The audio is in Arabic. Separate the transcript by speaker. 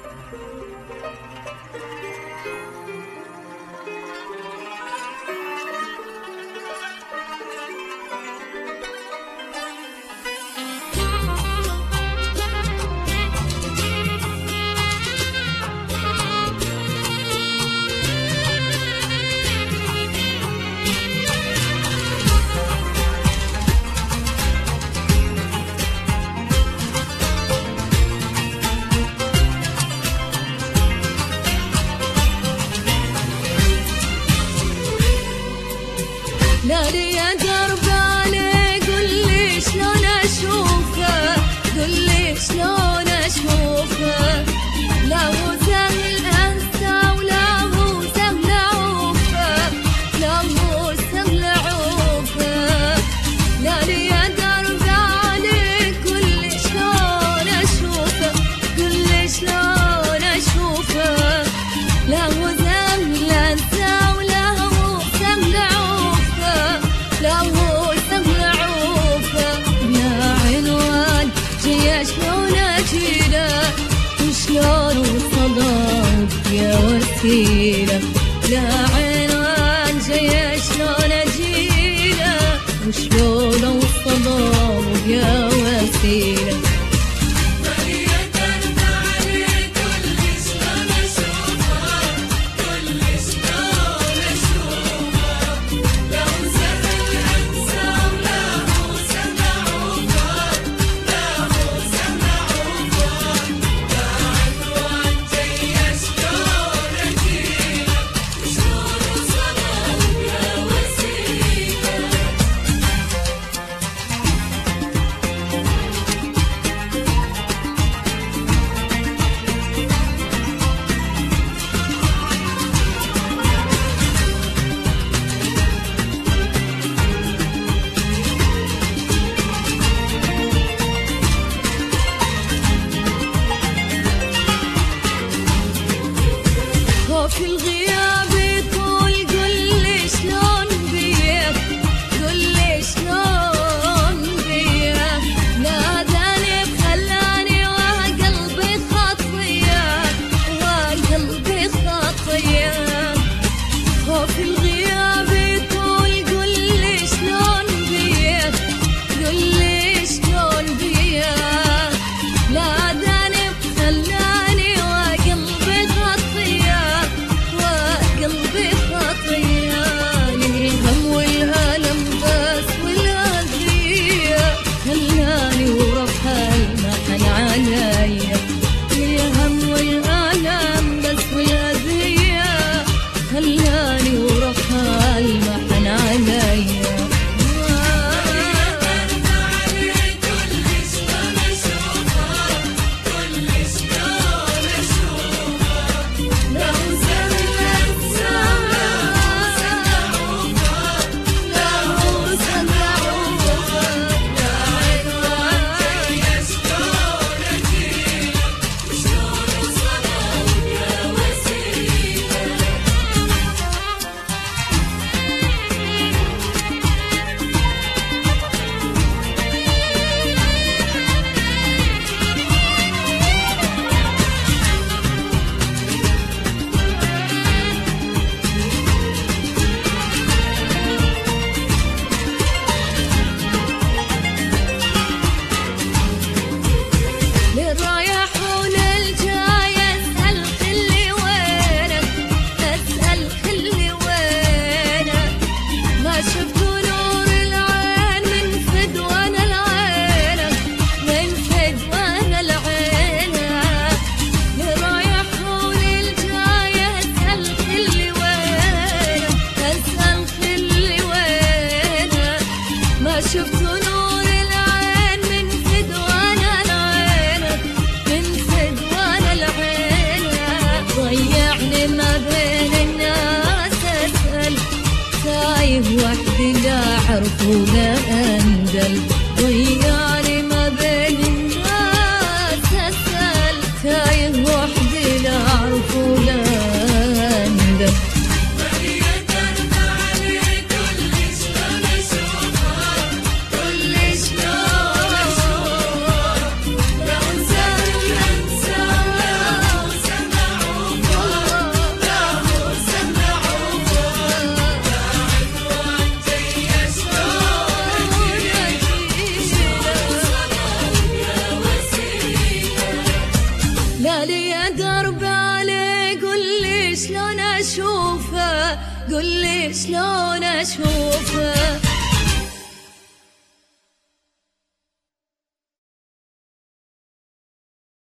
Speaker 1: ناري يا درباني قولي شلون اشوفه، قولي شلون اشوفه، لا هو سهل انسى ولا هو سهل اعوفه، لا هو سهل اعوفه. ناري يا درباني قولي شلون اشوفه، قولي شلون اشوفه، لا هو سهل انسى ولا هو سهل اعوفه، لا هو سهل اعوفه. لا عنوان جاي شلون اجيله وشلون وصله يا وسيله، لا عنوان جاي شلون اجيله وشلون وصله يا وسيله. في الغياب يطول قولي شلون بيك، قولي شلون بيك، ناداني خلاني وقلبي خطية، وقلبي خطية. في الغياب يطول قولي شلون بيك، قولي شلون بيك، ناداني خلاني وقلبي خطية، قلبي خطية. الهم والألم بس والأذية خلاني ورحل ما حن عليا، الهم والألم بس والأذية خلاني ورحل ما حن عليا. شفت نور العين من فد وانا لعينك، من فد وانا لعينك، ضيعني ما بين الناس اسأل، تايه وحدي لا اعرف ولا اندل، ضيعني ما بين الناس اسأل، تايه وحدي لا اعرف ولا اندل. لي درب عليه قل لي شلون اشوفه قل لي شلون اشوفه